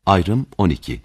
Ayrım 12.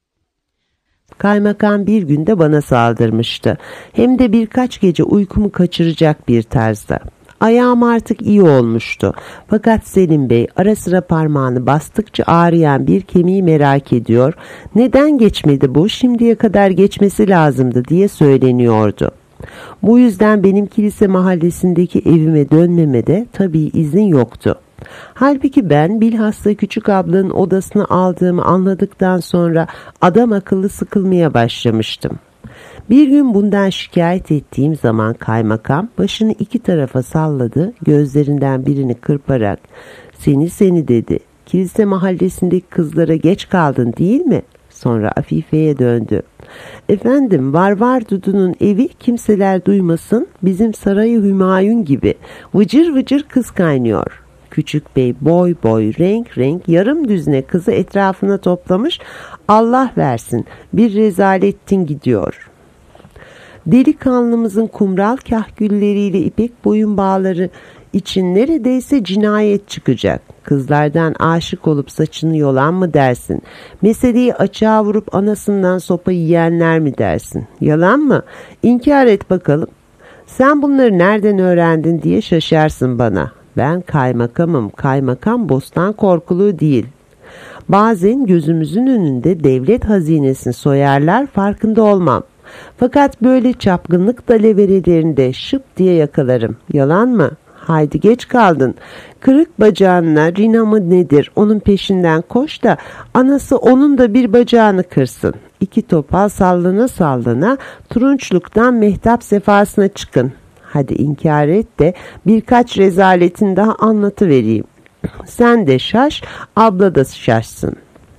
Kaymakam bir günde bana saldırmıştı. Hem de birkaç gece uykumu kaçıracak bir tarzda. Ayağım artık iyi olmuştu. Fakat Selim Bey ara sıra parmağını bastıkça ağrıyan bir kemiği merak ediyor. Neden geçmedi bu? Şimdiye kadar geçmesi lazımdı diye söyleniyordu. Bu yüzden benim kilise mahallesindeki evime dönmeme de tabii izin yoktu. Halbuki ben bilhassa küçük ablanın odasını aldığımı anladıktan sonra adam akıllı sıkılmaya başlamıştım. Bir gün bundan şikayet ettiğim zaman kaymakam başını iki tarafa salladı, gözlerinden birini kırparak seni dedi, kilise mahallesindeki kızlara geç kaldın değil mi? Sonra Afife'ye döndü. Efendim var Dudu'nun evi kimseler duymasın, bizim sarayı Hümayun gibi vıcır vıcır kız kaynıyor. Küçük bey boy renk yarım düzine kızı etrafına toplamış, Allah versin bir rezalettin gidiyor. Delikanlımızın kumral kahgülleriyle ipek boyun bağları için neredeyse cinayet çıkacak. Kızlardan aşık olup saçını yolan mı dersin? Meseleyi açığa vurup anasından sopa yiyenler mi dersin? Yalan mı? İnkar et bakalım. Sen bunları nereden öğrendin diye şaşarsın bana. Ben kaymakamım. Kaymakam bostan korkuluğu değil. Bazen gözümüzün önünde devlet hazinesini soyarlar, farkında olmam. Fakat böyle çapkınlık dalaverelerinde şıp diye yakalarım. Yalan mı? Haydi geç kaldın. Kırık bacağınla Rina mı nedir onun peşinden koş da anası onun da bir bacağını kırsın. İki topal sallana turunçluktan mehtap sefasına çıkın. Hadi inkar et de birkaç rezaletin daha anlatıvereyim. Sen de şaş, abla da şaşsın.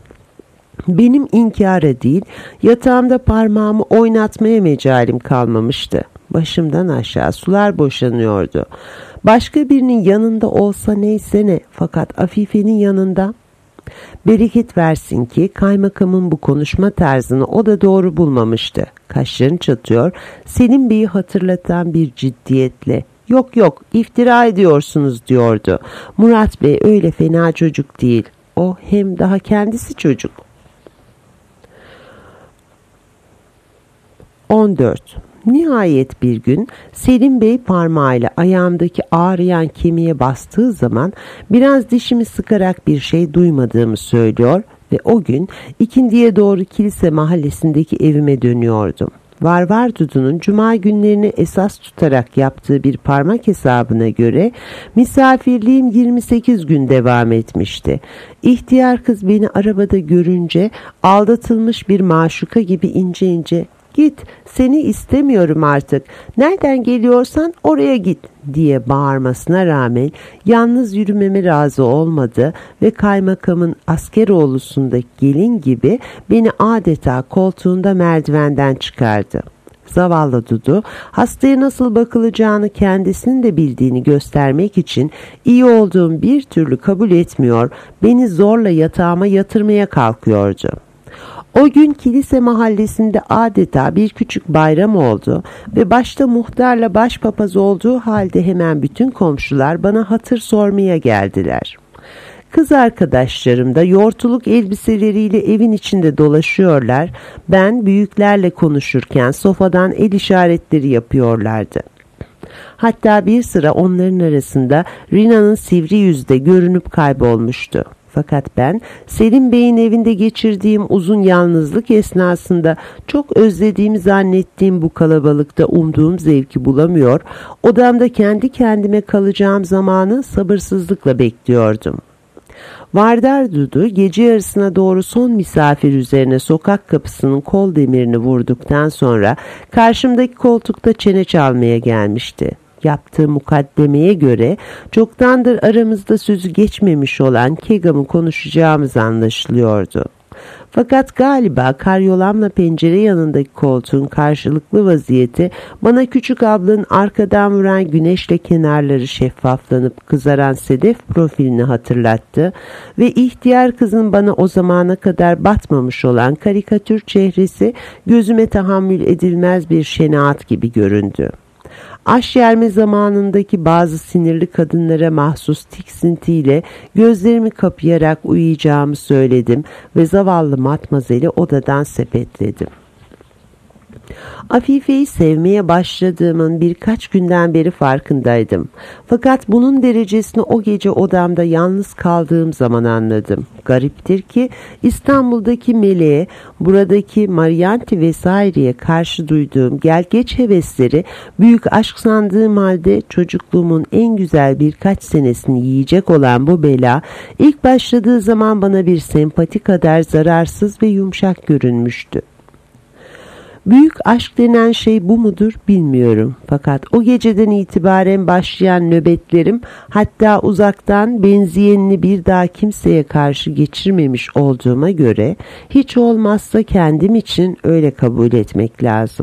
Benim inkara değil, yatağımda parmağımı oynatmaya mecalim kalmamıştı. Başımdan aşağı sular boşanıyordu. Başka birinin yanında olsa neyse ne, fakat Afife'nin yanında. Bereket versin ki kaymakamın bu konuşma tarzını o da doğru bulmamıştı. Kaşlarını çatıyor, Selim Bey'i hatırlatan bir ciddiyetle yok iftira ediyorsunuz diyordu. Murat Bey öyle fena çocuk değil. O hem daha kendisi çocuk. 14. Nihayet bir gün Selim Bey parmağıyla ayağımdaki ağrıyan kemiğe bastığı zaman biraz dişimi sıkarak bir şey duymadığımı söylüyor ve o gün ikindiye doğru kilise mahallesindeki evime dönüyordum. Var Dudu'nun cuma günlerini esas tutarak yaptığı bir parmak hesabına göre misafirliğim 28 gün devam etmişti. İhtiyar kız beni arabada görünce aldatılmış bir maşuka gibi ince "Git, seni istemiyorum artık. Nereden geliyorsan oraya git." diye bağırmasına rağmen yalnız yürümeme razı olmadı ve kaymakamın Askeroğlu'sundaki gelin gibi beni adeta koltuğunda merdivenden çıkardı. Zavallı Dudu hastaya nasıl bakılacağını kendisinin de bildiğini göstermek için iyi olduğum bir türlü kabul etmiyor, beni zorla yatağıma yatırmaya kalkıyordu. O gün kilise mahallesinde adeta bir küçük bayram oldu ve başta muhtarla başpapaz olduğu halde hemen bütün komşular bana hatır sormaya geldiler. Kız arkadaşlarım da yortuluk elbiseleriyle evin içinde dolaşıyorlar, ben büyüklerle konuşurken sofadan el işaretleri yapıyorlardı. Hatta bir sıra onların arasında Rina'nın sivri yüzü de görünüp kaybolmuştu. Fakat ben Selim Bey'in evinde geçirdiğim uzun yalnızlık esnasında çok özlediğimi zannettiğim bu kalabalıkta umduğum zevki bulamıyor, odamda kendi kendime kalacağım zamanı sabırsızlıkla bekliyordum. Vardar Dudu gece yarısına doğru son misafir üzerine sokak kapısının kol demirini vurduktan sonra karşımdaki koltukta çene çalmaya gelmişti. Yaptığı mukaddemeye göre çoktandır aramızda sözü geçmemiş olan Kegam'ı konuşacağımız anlaşılıyordu. Fakat galiba karyolamla pencere yanındaki koltuğun karşılıklı vaziyeti bana küçük ablanın arkadan vuran güneşle kenarları şeffaflanıp kızaran sedef profilini hatırlattı ve ihtiyar kızın bana o zamana kadar batmamış olan karikatür çehresi gözüme tahammül edilmez bir şenaat gibi göründü. Aşyerme zamanındaki bazı sinirli kadınlara mahsus tiksintiyle gözlerimi kapayarak uyuyacağımı söyledim ve zavallı matmazeli odadan sepetledim. Afife'yi sevmeye başladığımın birkaç günden beri farkındaydım. Fakat bunun derecesini o gece odamda yalnız kaldığım zaman anladım. Gariptir ki İstanbul'daki Meleğe, buradaki Marianti vesaireye karşı duyduğum gelgeç hevesleri büyük aşk sandığım halde çocukluğumun en güzel birkaç senesini yiyecek olan bu bela ilk başladığı zaman bana bir sempati kadar zararsız ve yumuşak görünmüştü. Büyük aşk denen şey bu mudur bilmiyorum. Fakat o geceden itibaren başlayan nöbetlerim, hatta uzaktan benzeyenini bir daha kimseye karşı geçirmemiş olduğuma göre hiç olmazsa kendim için öyle kabul etmek lazım.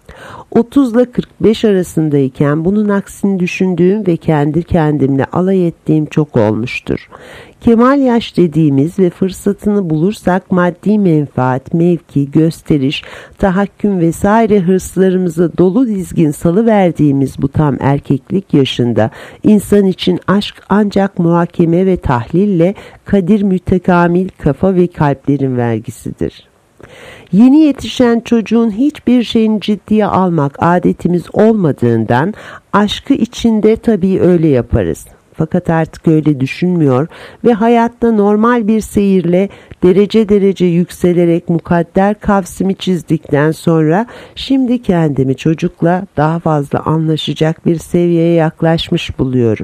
30 ile 45 arasındayken bunun aksini düşündüğüm ve kendi kendimle alay ettiğim çok olmuştur. Kemal yaş dediğimiz ve fırsatını bulursak maddi menfaat, mevki, gösteriş, tahakküm vesaire hırslarımızı dolu dizgin salıverdiğimiz bu tam erkeklik yaşında insan için aşk ancak muhakeme ve tahlille kadir mütekamil kafa ve kalplerin vergisidir. Yeni yetişen çocuğun hiçbir şeyini ciddiye almak adetimiz olmadığından aşkı içinde tabii öyle yaparız. Fakat artık öyle düşünmüyor ve hayatta normal bir seyirle derece derece yükselerek mukadder kavsimi çizdikten sonra şimdi kendimi çocukla daha fazla anlaşacak bir seviyeye yaklaşmış buluyorum.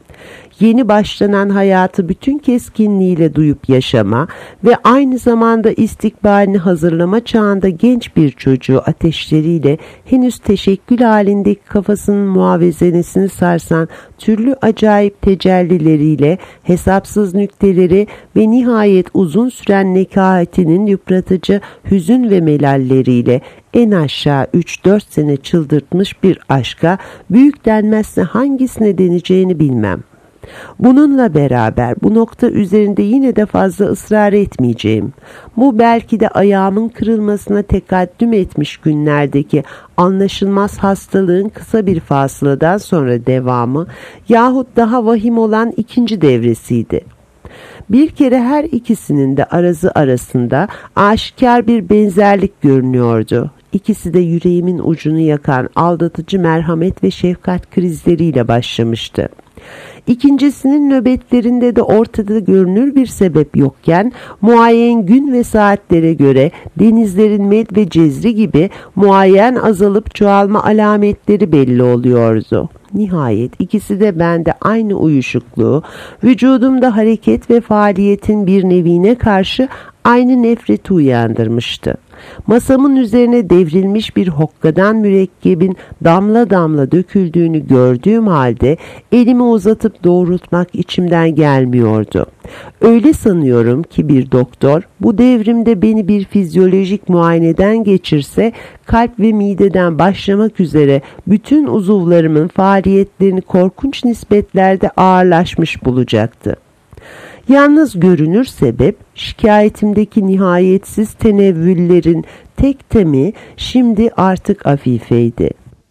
Yeni başlanan hayatı bütün keskinliğiyle duyup yaşama ve aynı zamanda istikbalini hazırlama çağında genç bir çocuğu ateşleriyle henüz teşekkül halindeki kafasının muavezenesini sarsan türlü acayip tecellileriyle hesapsız nükteleri ve nihayet uzun süren nekahatinin yıpratıcı hüzün ve melalleriyle en aşağı 3-4 sene çıldırtmış bir aşka büyük denmezse hangisine deneceğini bilmem. Bununla beraber bu nokta üzerinde yine de fazla ısrar etmeyeceğim. Bu belki de ayağımın kırılmasına tekaddüm etmiş günlerdeki anlaşılmaz hastalığın kısa bir fasıladan sonra devamı yahut daha vahim olan ikinci devresiydi. Bir kere her ikisinin de arazı arasında aşikar bir benzerlik görünüyordu. İkisi de yüreğimin ucunu yakan aldatıcı merhamet ve şefkat krizleriyle başlamıştı. İkincisinin nöbetlerinde de ortada görünür bir sebep yokken muayyen gün ve saatlere göre denizlerin med ve cezri gibi muayyen azalıp çoğalma alametleri belli oluyordu. Nihayet ikisi de bende aynı uyuşukluğu, vücudumda hareket ve faaliyetin bir nevine karşı aynı nefreti uyandırmıştı. Masamın üzerine devrilmiş bir hokkadan mürekkebin damla damla döküldüğünü gördüğüm halde elimi uzatıp doğrultmak içimden gelmiyordu. Öyle sanıyorum ki bir doktor bu devrimde beni bir fizyolojik muayeneden geçirse kalp ve mideden başlamak üzere bütün uzuvlarımın faaliyetlerini korkunç nispetlerde ağırlaşmış bulacaktı. Yalnız görünür sebep şikayetimdeki nihayetsiz tenevvüllerin tek temi şimdi artık Afife'ydi.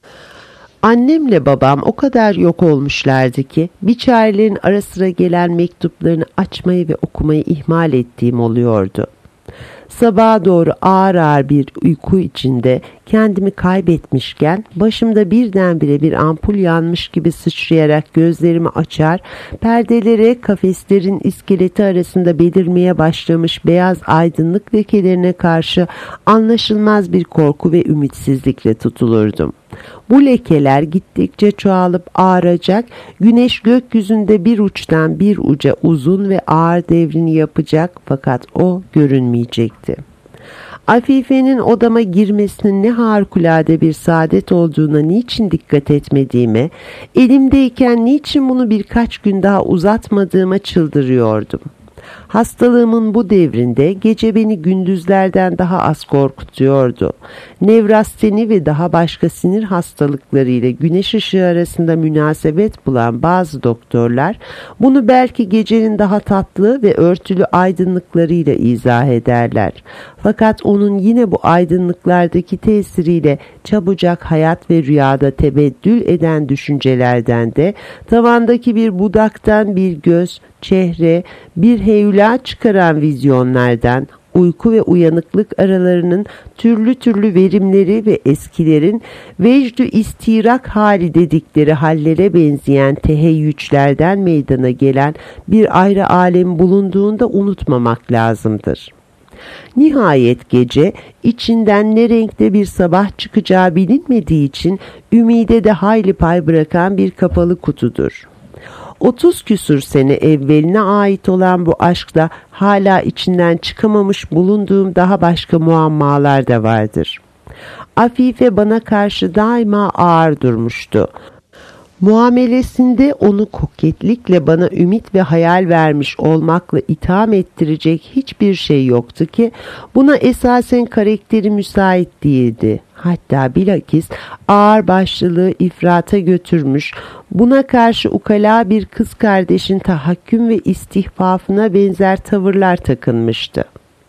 Annemle babam o kadar yok olmuşlardı ki biçarelerin ara sıra gelen mektuplarını açmayı ve okumayı ihmal ettiğim oluyordu. Sabaha doğru ağır ağır bir uyku içinde kendimi kaybetmişken başımda birdenbire bir ampul yanmış gibi sıçrayarak gözlerimi açar, perdelere kafeslerin iskeleti arasında belirmeye başlamış beyaz aydınlık lekelerine karşı anlaşılmaz bir korku ve ümitsizlikle tutulurdum. Bu lekeler gittikçe çoğalıp ağaracak, güneş gökyüzünde bir uçtan bir uca uzun ve ağır devrini yapacak fakat o görünmeyecekti. Afife'nin odama girmesinin ne harikulade bir saadet olduğuna niçin dikkat etmediğime, elimdeyken niçin bunu birkaç gün daha uzatmadığıma çıldırıyordum. Hastalığımın bu devrinde gece beni gündüzlerden daha az korkutuyordu. Nevrasteni ve daha başka sinir hastalıkları ile güneş ışığı arasında münasebet bulan bazı doktorlar bunu belki gecenin daha tatlı ve örtülü aydınlıklarıyla izah ederler. Fakat onun yine bu aydınlıklardaki tesiriyle çabucak hayat ve rüyada tebeddül eden düşüncelerden de tavandaki bir budaktan bir göz, çehre, bir heyula çıkaran vizyonlardan, uyku ve uyanıklık aralarının türlü türlü verimleri ve eskilerin vecdü istirak hali dedikleri hallere benzeyen teheyyüçlerden meydana gelen bir ayrı alem bulunduğunda unutmamak lazımdır. Nihayet gece içinden ne renkte bir sabah çıkacağı bilinmediği için ümide de hayli pay bırakan bir kapalı kutudur. 30 küsur sene evveline ait olan bu aşkta hala içinden çıkamamış bulunduğum daha başka muammalar da vardır. Afife bana karşı daima ağır durmuştu. Muamelesinde onu koketlikle bana ümit ve hayal vermiş olmakla itham ettirecek hiçbir şey yoktu ki buna esasen karakteri müsait değildi. Hatta bilakis ağırbaşlılığı ifrata götürmüş, buna karşı ukala bir kız kardeşin tahakküm ve istihfafına benzer tavırlar takınmıştı.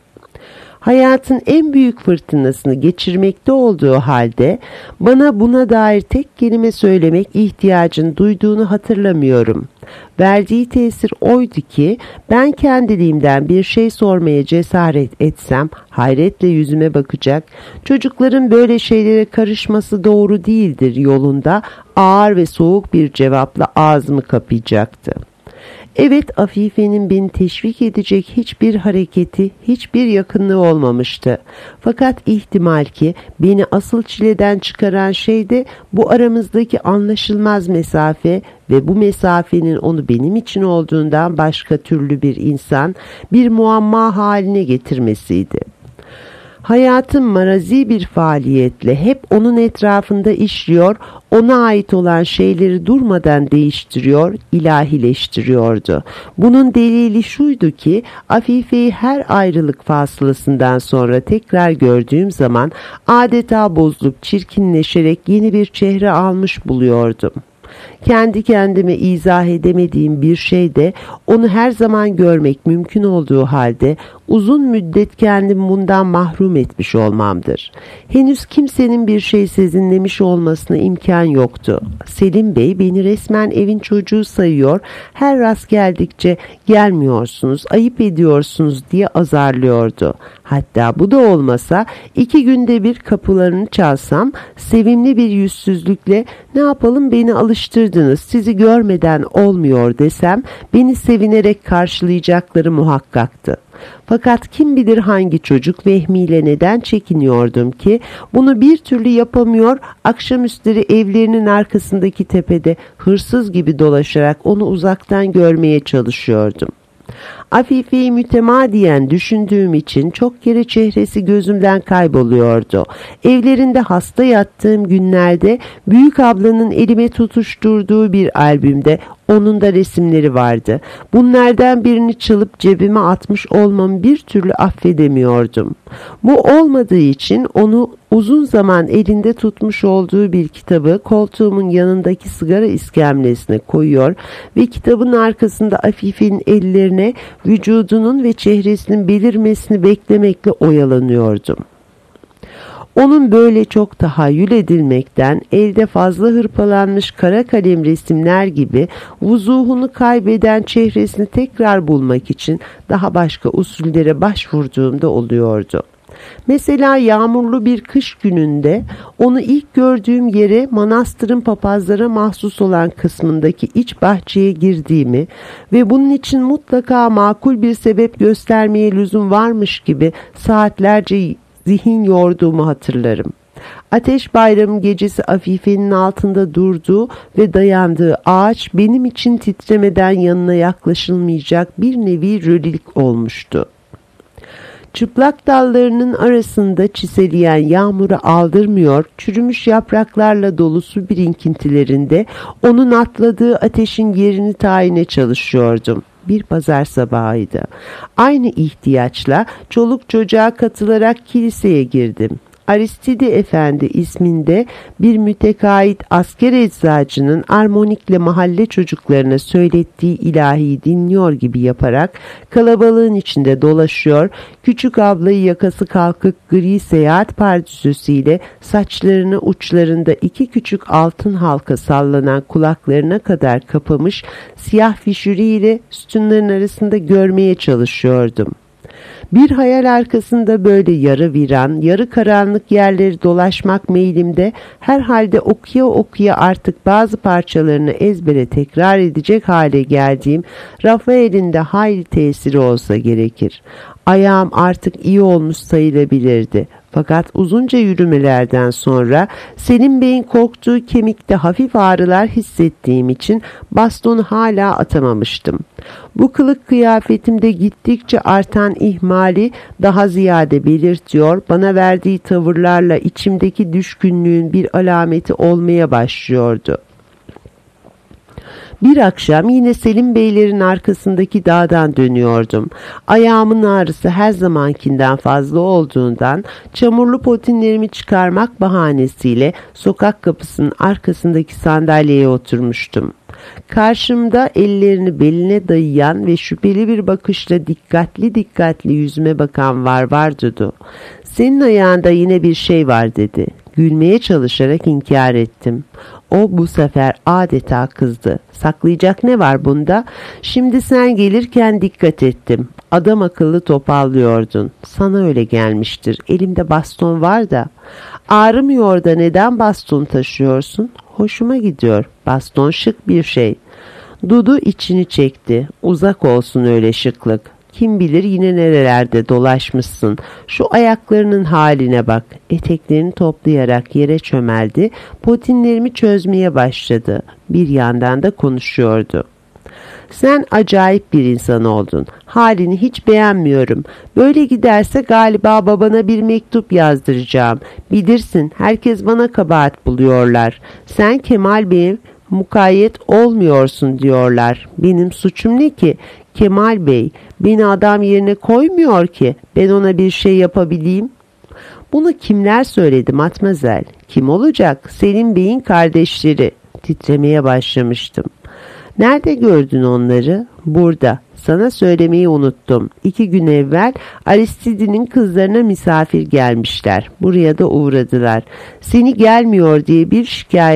Hayatın en büyük fırtınasını geçirmekte olduğu halde bana buna dair tek kelime söylemek ihtiyacını duyduğunu hatırlamıyorum. Verdiği tesir oydu ki ben kendiliğimden bir şey sormaya cesaret etsem hayretle yüzüme bakacak, çocukların böyle şeylere karışması doğru değildir yolunda ağır ve soğuk bir cevapla ağzımı kapayacaktı. Evet, Afife'nin beni teşvik edecek hiçbir hareketi, hiçbir yakınlığı olmamıştı. Fakat ihtimal ki beni asıl çileden çıkaran şey de bu aramızdaki anlaşılmaz mesafe ve bu mesafenin onu benim için olduğundan başka türlü bir insan, bir muamma haline getirmesiydi. Hayatım marazi bir faaliyetle hep onun etrafında işliyor, ona ait olan şeyleri durmadan değiştiriyor, ilahileştiriyordu. Bunun delili şuydu ki Afife'yi her ayrılık fasılasından sonra tekrar gördüğüm zaman adeta bozulup çirkinleşerek yeni bir çehre almış buluyordum. Kendi kendime izah edemediğim bir şey de onu her zaman görmek mümkün olduğu halde uzun müddet kendimi bundan mahrum etmiş olmamdır. Henüz kimsenin bir şey sezinlemiş olmasına imkan yoktu. Selim Bey beni resmen evin çocuğu sayıyor, her rast geldikçe gelmiyorsunuz, ayıp ediyorsunuz diye azarlıyordu. Hatta bu da olmasa 2 günde bir kapılarını çalsam sevimli bir yüzsüzlükle ne yapalım beni alıştırdınız, sizi görmeden olmuyor desem beni sevinerek karşılayacakları muhakkaktı. Fakat kim bilir hangi çocuk vehmiyle neden çekiniyordum ki bunu bir türlü yapamıyor, akşamüstleri evlerinin arkasındaki tepede hırsız gibi dolaşarak onu uzaktan görmeye çalışıyordum. Afife'yi mütemadiyen düşündüğüm için çok kere çehresi gözümden kayboluyordu. Evlerinde hasta yattığım günlerde büyük ablanın elime tutuşturduğu bir albümde onun da resimleri vardı. Bunlardan birini çalıp cebime atmış olmamı bir türlü affedemiyordum. Bu olmadığı için onu uzun zaman elinde tutmuş olduğu bir kitabı koltuğumun yanındaki sigara iskemlesine koyuyor ve kitabın arkasında Afife'nin ellerine vücudunun ve çehresinin belirmesini beklemekle oyalanıyordum. Onun böyle çok tahayyül edilmekten elde fazla hırpalanmış kara kalem resimler gibi vuzuhunu kaybeden çehresini tekrar bulmak için daha başka usullere başvurduğumda oluyordu. Mesela yağmurlu bir kış gününde onu ilk gördüğüm yere manastırın papazlara mahsus olan kısmındaki iç bahçeye girdiğimi ve bunun için mutlaka makul bir sebep göstermeye lüzum varmış gibi saatlerce zihin yorduğumu hatırlarım. Ateş Bayramı gecesi Afife'nin altında durduğu ve dayandığı ağaç benim için titremeden yanına yaklaşılmayacak bir nevi rölilik olmuştu. Çıplak dallarının arasında çiseleyen yağmuru aldırmıyor, çürümüş yapraklarla dolu su birikintilerinde onun atladığı ateşin yerini tayine çalışıyordum. Bir pazar sabahıydı. Aynı ihtiyaçla çoluk çocuğa katılarak kiliseye girdim. Aristide Efendi isminde bir mütekait asker eczacının armonikle mahalle çocuklarına söylettiği ilahiyi dinliyor gibi yaparak kalabalığın içinde dolaşıyor, küçük ablayı yakası kalkık gri seyahat pardüsüsüyle saçlarını uçlarında iki küçük altın halka sallanan kulaklarına kadar kapamış siyah fişürüyle sütunların arasında görmeye çalışıyordum. Bir hayal arkasında böyle yarı viran, yarı karanlık yerleri dolaşmak meylimde, herhalde okuya okuya artık bazı parçalarını ezbere tekrar edecek hale geldiğim Rafael'in de hayli tesiri olsa gerekir. Ayağım artık iyi olmuş sayılabilirdi. Fakat uzunca yürümelerden sonra Selim Bey'in korktuğu kemikte hafif ağrılar hissettiğim için bastonu hala atamamıştım. Bu kılık kıyafetimde gittikçe artan ihmali daha ziyade belirtiyor, bana verdiği tavırlarla içimdeki düşkünlüğün bir alameti olmaya başlıyordu. Bir akşam yine Selim Beylerin arkasındaki dağdan dönüyordum. Ayağımın ağrısı her zamankinden fazla olduğundan çamurlu potinlerimi çıkarmak bahanesiyle sokak kapısının arkasındaki sandalyeye oturmuştum. Karşımda ellerini beline dayayan ve şüpheli bir bakışla dikkatli yüzüme bakan Varvar Dudu. "Senin ayağında yine bir şey var," dedi. Gülmeye çalışarak inkar ettim. O bu sefer adeta kızdı. "Saklayacak ne var bunda? Şimdi sen gelirken dikkat ettim. Adam akıllı topallıyordun. Sana öyle gelmiştir. Elimde baston var da." "Ağrımıyor da neden baston taşıyorsun?" "Hoşuma gidiyor. Baston şık bir şey." Dudu içini çekti. "Uzak olsun öyle şıklık. Kim bilir yine nerelerde dolaşmışsın. Şu ayaklarının haline bak." Eteklerini toplayarak yere çömeldi. Potinlerimi çözmeye başladı. Bir yandan da konuşuyordu. "Sen acayip bir insan oldun. Halini hiç beğenmiyorum. Böyle giderse galiba babana bir mektup yazdıracağım. Bilirsin, herkes bana kabahat buluyorlar. Sen Kemal Bey'e mukayyet olmuyorsun diyorlar. Benim suçum ne ki? Kemal Bey beni adam yerine koymuyor ki ben ona bir şey yapabileyim." "Bunu kimler söyledi matmazel?" "Kim olacak? Selim Bey'in kardeşleri." Titremeye başlamıştım. "Nerede gördün onları?" "Burada. Sana söylemeyi unuttum. 2 gün evvel Aristide'nin kızlarına misafir gelmişler. Buraya da uğradılar. Seni gelmiyor diye bir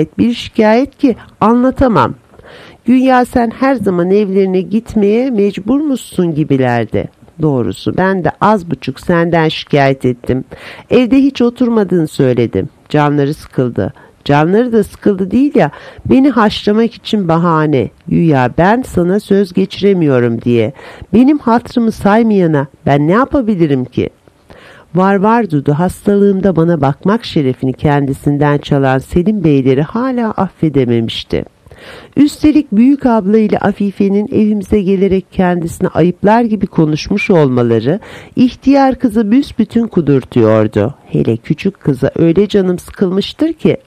şikayet ki anlatamam. Güya sen her zaman evlerine gitmeye mecbur musun gibilerdi. Doğrusu ben de az buçuk senden şikayet ettim. Evde hiç oturmadığını söyledim. Canları sıkıldı. Canları da sıkıldı değil ya, beni haşlamak için bahane. Güya ben sana söz geçiremiyorum diye. Benim hatırımı saymayana ben ne yapabilirim ki?" Varvar Dudu hastalığımda bana bakmak şerefini kendisinden çalan Selim Beyleri hala affedememişti. Üstelik büyük abla ile Afife'nin evimize gelerek kendisine ayıplar gibi konuşmuş olmaları ihtiyar kızı büsbütün kudurtuyordu. Hele küçük kıza öyle canım sıkılmıştır ki.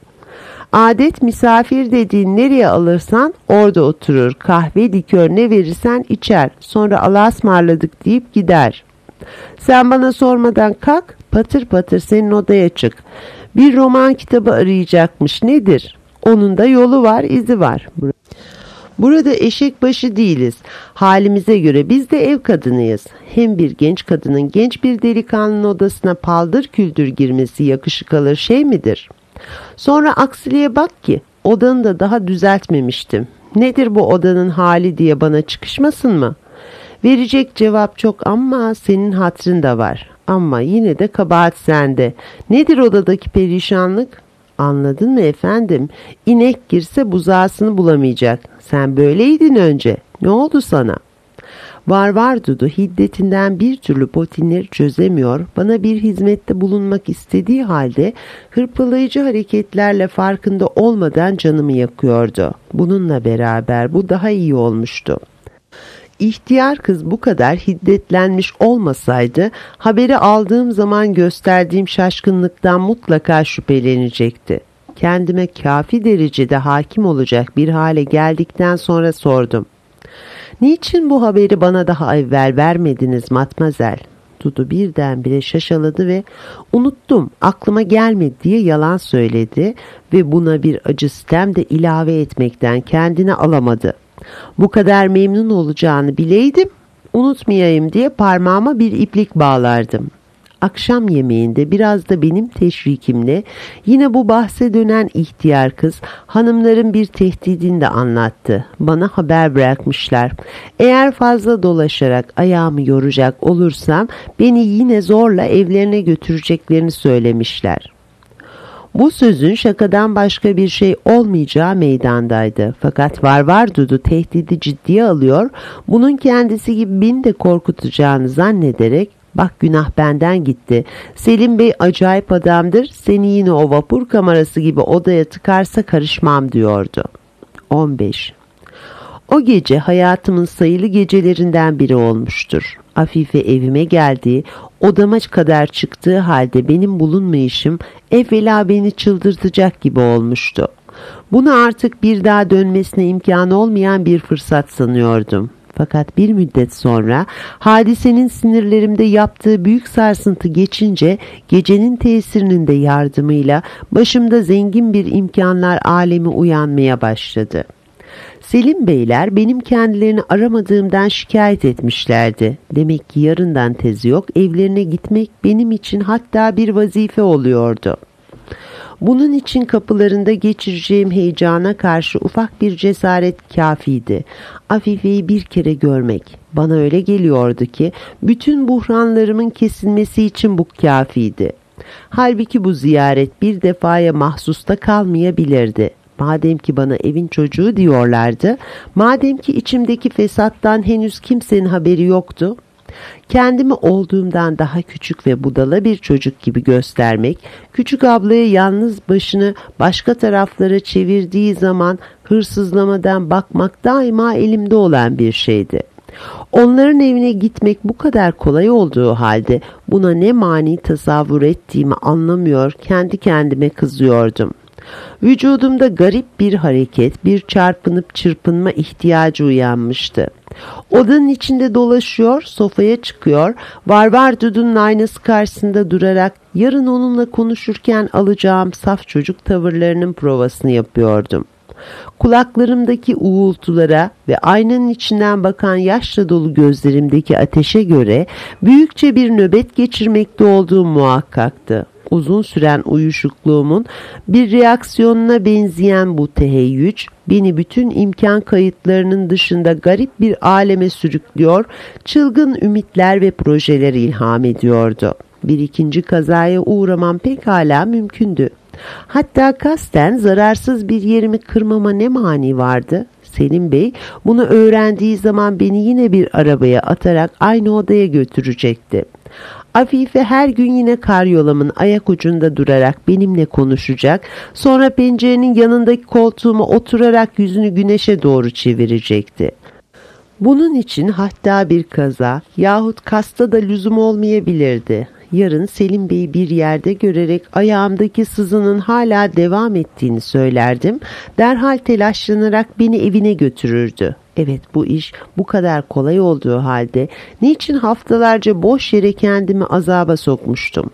Adet misafir dediğin nereye alırsan orada oturur, kahve likör ne verirsen içer, sonra Allah'a ısmarladık deyip gider. Sen bana sormadan kalk, patır patır senin odaya çık. Bir roman kitabı arayacakmış, nedir? Onun da yolu var, izi var. Burada eşek başı değiliz. Halimize göre biz de ev kadınıyız. Hem bir genç kadının genç bir delikanlının odasına paldır küldür girmesi yakışık alır şey midir? Sonra aksiliğe bak ki odanı da daha düzeltmemiştim. Nedir bu odanın hali diye bana çıkışmasın mı? Verecek cevap çok ama senin hatrın da var. Ama yine de kabahat sende. Nedir odadaki perişanlık? Anladın mı efendim? İnek girse buzağısını bulamayacak. Sen böyleydin önce. Ne oldu sana? Varvar Dudu hiddetinden bir türlü potinleri çözemiyor, bana bir hizmette bulunmak istediği halde hırpalayıcı hareketlerle farkında olmadan canımı yakıyordu. Bununla beraber bu daha iyi olmuştu. İhtiyar kız bu kadar hiddetlenmiş olmasaydı haberi aldığım zaman gösterdiğim şaşkınlıktan mutlaka şüphelenecekti. Kendime kafi derecede hakim olacak bir hale geldikten sonra sordum. "Niçin bu haberi bana daha evvel vermediniz matmazel?" Dudu birdenbire şaşaladı ve "Unuttum, aklıma gelmedi" diye yalan söyledi ve buna bir acı sitem de ilave etmekten kendini alamadı. "Bu kadar memnun olacağını bileydim, unutmayayım diye parmağıma bir iplik bağlardım." Akşam yemeğinde biraz da benim teşvikimle yine bu bahse dönen ihtiyar kız hanımların bir tehdidini de anlattı. Bana haber bırakmışlar. Eğer fazla dolaşarak ayağımı yoracak olursam beni yine zorla evlerine götüreceklerini söylemişler. Bu sözün şakadan başka bir şey olmayacağı meydandaydı. Fakat var Dudu tehdidi ciddiye alıyor, bunun kendisi gibi beni de korkutacağını zannederek "Bak günah benden gitti. Selim Bey acayip adamdır. Seni yine o vapur kamerası gibi odaya tıkarsa karışmam" diyordu. 15. O gece hayatımın sayılı gecelerinden biri olmuştur. Afife evime geldiği, odama kadar çıktığı halde benim bulunmayışım evvela beni çıldırtacak gibi olmuştu. Bunu artık bir daha dönmesine imkan olmayan bir fırsat sanıyordum. Fakat bir müddet sonra hadisenin sinirlerimde yaptığı büyük sarsıntı geçince gecenin tesirinin de yardımıyla başımda zengin bir imkanlar alemi uyanmaya başladı. Selim Beyler benim kendilerini aramadığımdan şikayet etmişlerdi. Demek ki yarından tezi yok, evlerine gitmek benim için hatta bir vazife oluyordu. Bunun için kapılarında geçireceğim heyecana karşı ufak bir cesaret kâfiydi. Afife'yi bir kere görmek. Bana öyle geliyordu ki bütün buhranlarımın kesilmesi için bu kâfiydi. Halbuki bu ziyaret bir defaya mahsusta kalmayabilirdi. Madem ki bana evin çocuğu diyorlardı, madem ki içimdeki fesattan henüz kimsenin haberi yoktu, kendimi olduğumdan daha küçük ve budala bir çocuk gibi göstermek, küçük ablaya yalnız başını başka taraflara çevirdiği zaman hırsızlamadan bakmak daima elimde olan bir şeydi. Onların evine gitmek bu kadar kolay olduğu halde buna ne mani tasavvur ettiğimi anlamıyor, kendi kendime kızıyordum. Vücudumda garip bir hareket, bir çarpınıp çırpınma ihtiyacı uyanmıştı. Odanın içinde dolaşıyor, sofaya çıkıyor, var Dudu'nun aynası karşısında durarak yarın onunla konuşurken alacağım saf çocuk tavırlarının provasını yapıyordum. Kulaklarımdaki uğultulara ve aynanın içinden bakan yaşla dolu gözlerimdeki ateşe göre büyükçe bir nöbet geçirmekte olduğum muhakkaktı. Uzun süren uyuşukluğumun bir reaksiyonuna benzeyen bu teheyyüc beni bütün imkan kayıtlarının dışında garip bir aleme sürüklüyor, çılgın ümitler ve projeler ilham ediyordu. Bir ikinci kazaya uğramam pekala mümkündü. Hatta kasten zararsız bir yerimi kırmama ne mani vardı? Selim Bey bunu öğrendiği zaman beni yine bir arabaya atarak aynı odaya götürecekti. Afife her gün yine karyolamın ayak ucunda durarak benimle konuşacak, sonra pencerenin yanındaki koltuğuma oturarak yüzünü güneşe doğru çevirecekti. Bunun için hatta bir kaza yahut kasta da lüzum olmayabilirdi. Yarın Selim Bey'i bir yerde görerek ayağımdaki sızının hala devam ettiğini söylerdim. Derhal telaşlanarak beni evine götürürdü. Evet, bu iş bu kadar kolay olduğu halde niçin haftalarca boş yere kendimi azaba sokmuştum?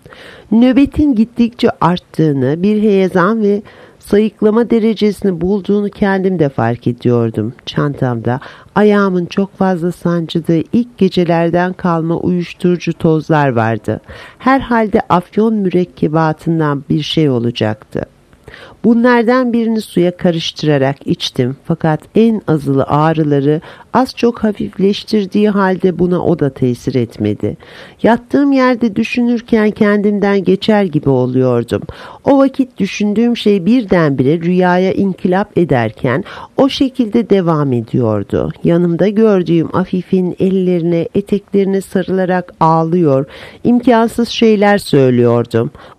Nöbetin gittikçe arttığını, bir heyecan ve sayıklama derecesini bulduğunu kendim de fark ediyordum. Çantamda ayağımın çok fazla sancıdığı ilk gecelerden kalma uyuşturucu tozlar vardı. Herhalde afyon mürekkebatından bir şey olacaktı. Bunlardan birini suya karıştırarak içtim, fakat en azılı ağrıları az çok hafifleştirdiği halde buna o da tesir etmedi. Yattığım yerde düşünürken kendimden geçer gibi oluyordum. O vakit düşündüğüm şey birdenbire rüyaya inkılap ederken o şekilde devam ediyordu. Yanımda gördüğüm Afif'in ellerine, eteklerine sarılarak ağlıyor, imkansız şeyler söylüyordum.